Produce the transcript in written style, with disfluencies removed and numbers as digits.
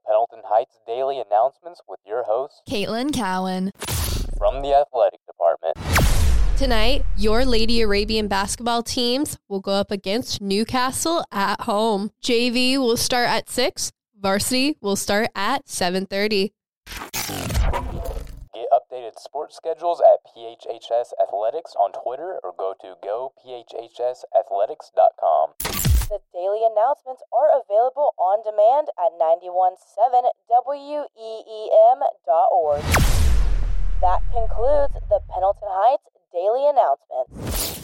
Pendleton Heights Daily Announcements with your host, Caitlin Cowan. From the Athletic Department. Tonight, your Lady Arabian basketball teams will go up against Newcastle at home. JV will start at 6. Varsity will start at 7:30. Get updated sports schedules at PHHS Athletics on Twitter or go to gophhsathletics.com. The daily announcements are available on demand at 917weem.org. That concludes the Pendleton Heights Daily Announcements.